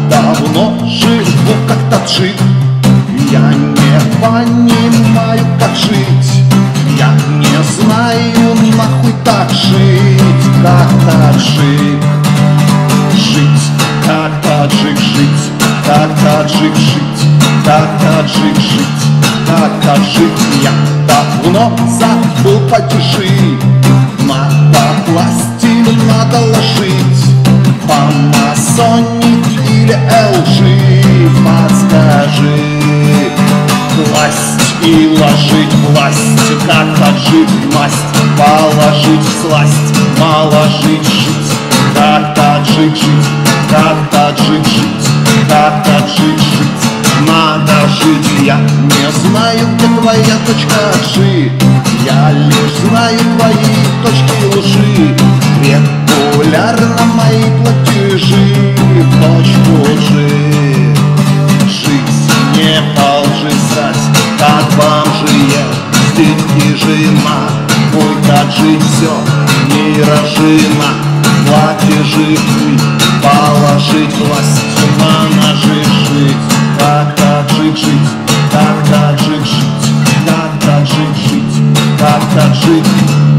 давно живу как таджик. Я не понимаю, как жить. Я не знаю, нахуй так жить, как таджик. Жить, как таджик жить, как таджик жить, как таджик жить, как таджик. Я давно забыл падежи. Надо пластиль, надо ложить по масоне или LG. Подскажи, класть и ложить власть, как таджик масть, положить сласть, положить жить, как таджик жить, как таджик жить, как таджик жить. Надо жить, я не знаю, где твоя точка G. Я лишь знаю твои точки лжи. Регулярно мои платежи в точку G. Жить, не по лжи срать, как бомжие, дети, жена. Мой таджик все, мирожина. Платежи хуй, положить власть, на ножи жить. Как таджик жить, как таджик жить, как таджик жить, как таджик.